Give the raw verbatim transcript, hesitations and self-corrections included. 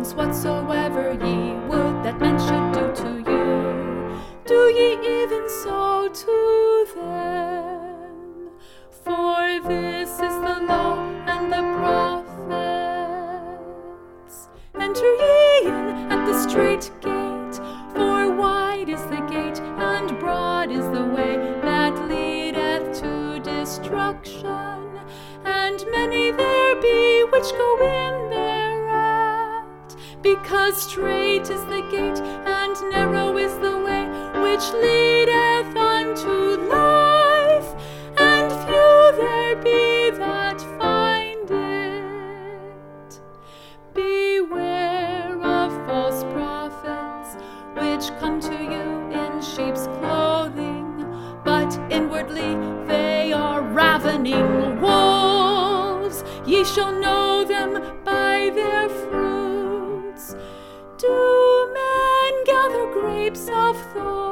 things whatsoever ye would that men should do to you, do ye even so to them. For this is the law and the prophets. Enter ye in at the strait gate, for wide is the gate, and broad is the way that leadeth to destruction, and many there be which go in thereat. Because strait is the gate, and narrow is the way which leadeth unto life, and few there be that find it. Beware of false prophets, which come to you in sheep's clothing, but inwardly they are ravening wolves. Ye shall know them by their fruits. Do men gather grapes of thorns?